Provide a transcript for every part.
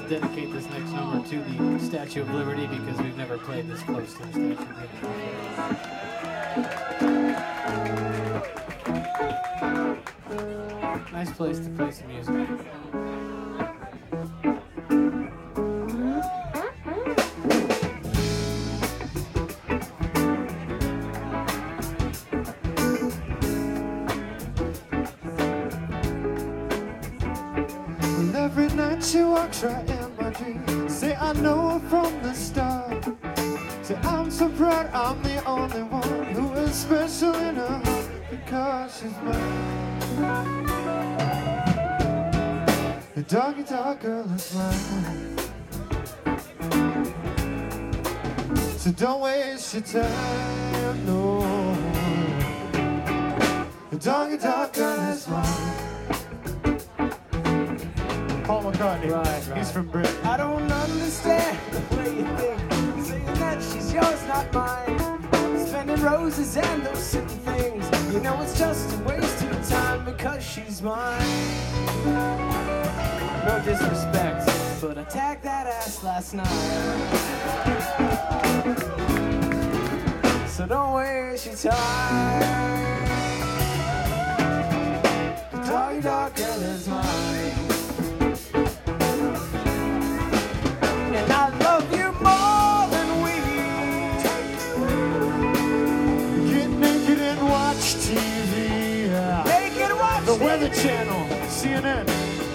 to dedicate this next number to the Statue of Liberty because we've never played this close to the Statue of Liberty. Nice place to play some music. Every night she walks right in my dreams. Say I know her from the start. Say I'm so proud I'm the only one who is special in her heart because she's mine. The doggy dog girl is mine. So don't waste your time, no. The doggy dog girl is mine. Paul McCartney, Right. He's from Britain. I don't understand the way you think, saying that she's yours, not mine. Spending roses and those simple things, you know it's just a waste of time because she's mine. No disrespect, but I tagged that ass last night. So don't waste your time. The doggy dog girl is mine. And I love you more than we. Get naked and watch TV. Naked and watch The Weather TV. Channel, CNN.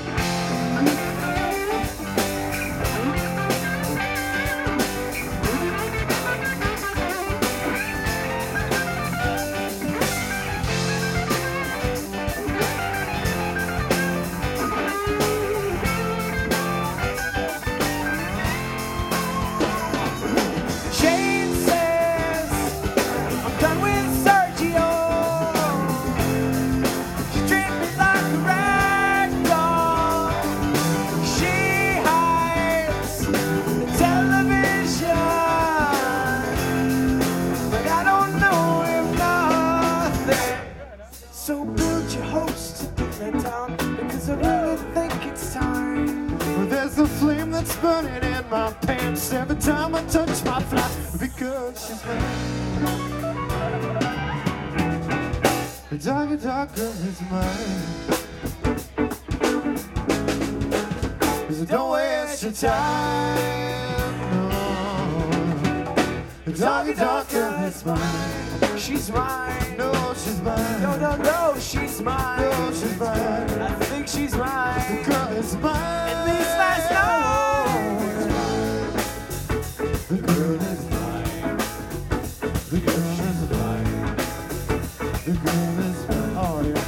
Shane says I'm done with Sergio. She treats me like a rag doll. She hides the television, but I don't know him nothing. So build your hopes to put me down because I really think it's time. Well, there's a flame that's burning in my pants every time I touch my fly because she's mine. The doggy dog girl is mine. So don't waste your time, no. The doggy dog girl is mine. She's mine. No, she's mine. No, no, no, she's mine. No, she's mine. I think she's The mine. girl is mine. At least last night. The girl is mine. The girl is mine. The girl is mine. Oh, yeah.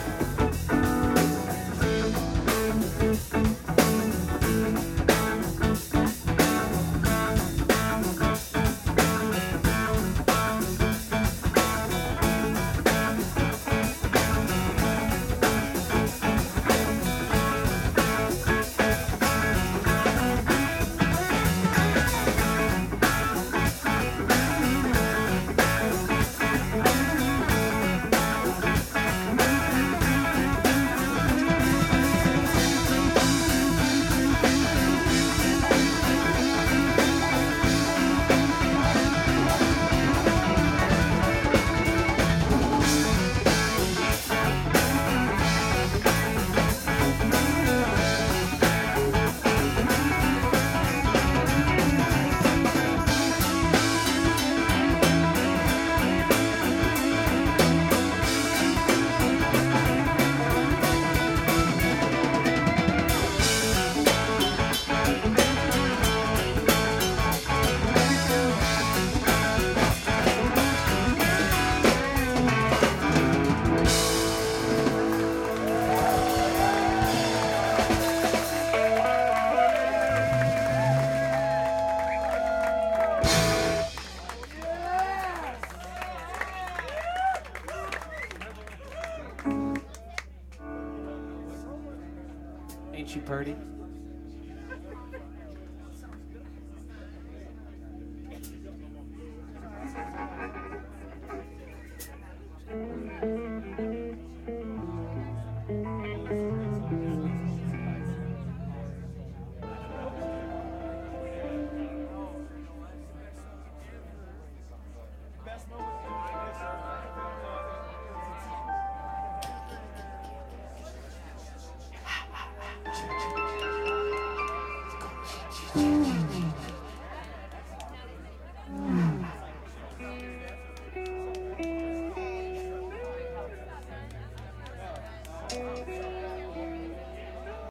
Ain't she purty?